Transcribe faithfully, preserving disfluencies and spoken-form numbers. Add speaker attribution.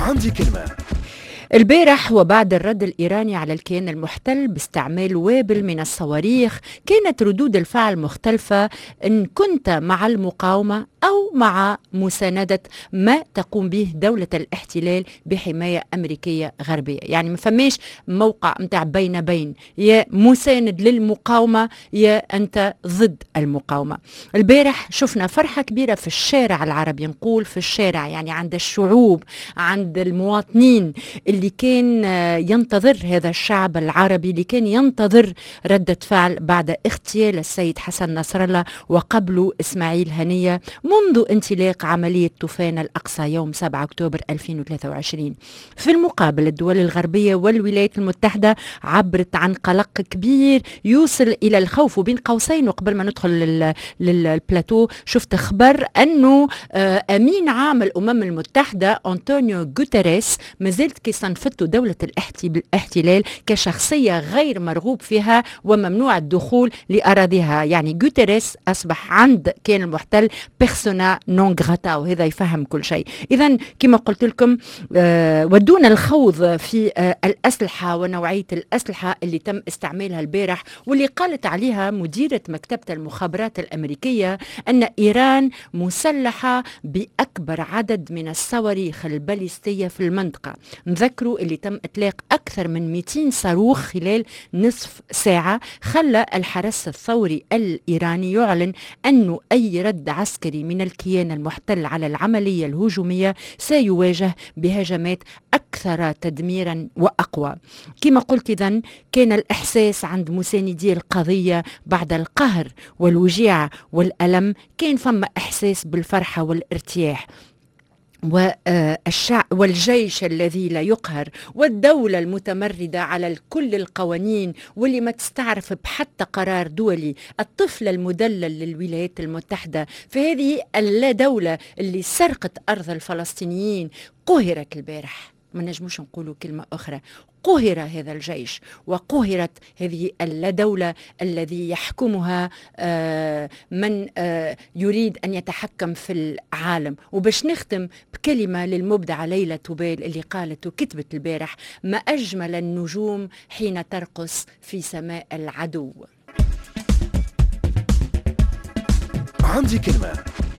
Speaker 1: عندي كلمة.
Speaker 2: البارح وبعد الرد الإيراني على الكيان المحتل باستعمال وابل من الصواريخ، كانت ردود الفعل مختلفة إن كنت مع المقاومة أو مع مساندة ما تقوم به دولة الاحتلال بحماية أمريكية غربية. يعني ما فماش موقع متاع بين بين، يا مساند للمقاومة يا أنت ضد المقاومة. البارح شفنا فرحة كبيرة في الشارع العربي، نقول في الشارع يعني عند الشعوب، عند المواطنين اللي كان ينتظر، هذا الشعب العربي اللي كان ينتظر ردة فعل بعد اغتيال السيد حسن نصر الله وقبله إسماعيل هنية منذ انطلاق عملية طوفان الأقصى يوم سبعة أكتوبر ألفين وثلاثة وعشرين. في المقابل الدول الغربية والولايات المتحدة عبرت عن قلق كبير يوصل إلى الخوف. وبين قوسين وقبل ما ندخل للبلاتو شفت خبر أنه أمين عام الأمم المتحدة أنطونيو غوتيريس مازالت كيصنفتوا دولة الاحتلال كشخصية غير مرغوب فيها وممنوع الدخول لأراضيها. يعني غوتيريس أصبح عند كان المحتل بيرسونا نون غراتا، وهذا يفهم كل شيء. إذن كما قلت لكم آه ودون الخوض في آه الأسلحة ونوعية الأسلحة اللي تم استعمالها البارح، واللي قالت عليها مديرة مكتبة المخابرات الأمريكية أن إيران مسلحة بأكبر عدد من الصواريخ الباليستية في المنطقة. نذكروا اللي تم إطلاق أكثر من مئتين صاروخ خلال نصف ساعة، خلى الحرس الثوري الإيراني يعلن أنه أي رد عسكري من الكيان المحتل على العملية الهجومية سيواجه بهجمات أكثر تدميرا وأقوى. كما قلت إذن كان الإحساس عند مساندي القضية بعد القهر والوجيع والألم، كان فما إحساس بالفرحة والارتياح. والشعب والجيش الذي لا يقهر، والدولة المتمردة على كل القوانين واللي ما تستعرف بحتى قرار دولي، الطفل المدلل للولايات المتحدة في هذه اللا دولة اللي سرقت أرض الفلسطينيين. قهرت البارح، ما نجموش نقولوا كلمة أخرى، قهر هذا الجيش وقهرت هذه اللادولة الذي يحكمها آه من آه يريد أن يتحكم في العالم. وباش نختم بكلمة للمبدعة ليلى توبيل اللي قالت وكتبت البارح: ما أجمل النجوم حين ترقص في سماء العدو.
Speaker 1: عندي كلمة.